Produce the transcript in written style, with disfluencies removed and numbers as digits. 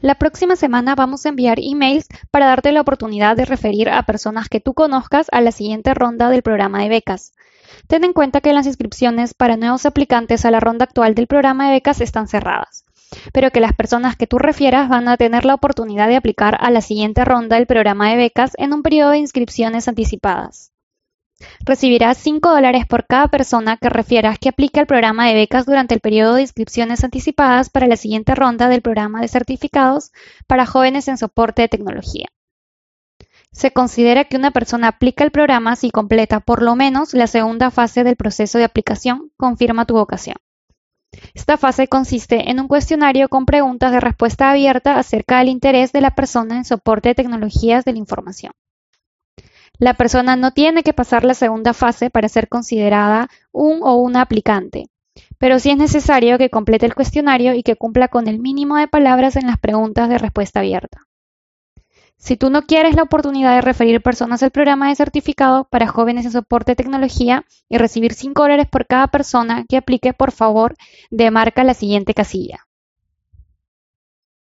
La próxima semana vamos a enviar emails para darte la oportunidad de referir a personas que tú conozcas a la siguiente ronda del programa de becas. Ten en cuenta que las inscripciones para nuevos aplicantes a la ronda actual del programa de becas están cerradas, pero que las personas que tú refieras van a tener la oportunidad de aplicar a la siguiente ronda del programa de becas en un periodo de inscripciones anticipadas. Recibirás $5 por cada persona que refieras que aplique al programa de becas durante el periodo de inscripciones anticipadas para la siguiente ronda del programa de certificados para jóvenes en soporte de tecnología. Se considera que una persona aplica el programa si completa por lo menos la segunda fase del proceso de aplicación, confirma tu vocación. Esta fase consiste en un cuestionario con preguntas de respuesta abierta acerca del interés de la persona en soporte de tecnologías de la información. La persona no tiene que pasar la segunda fase para ser considerada un o una aplicante, pero sí es necesario que complete el cuestionario y que cumpla con el mínimo de palabras en las preguntas de respuesta abierta. Si tú no quieres la oportunidad de referir personas al programa de certificado para jóvenes en soporte de tecnología y recibir $5 por cada persona que aplique, por favor, demarca la siguiente casilla.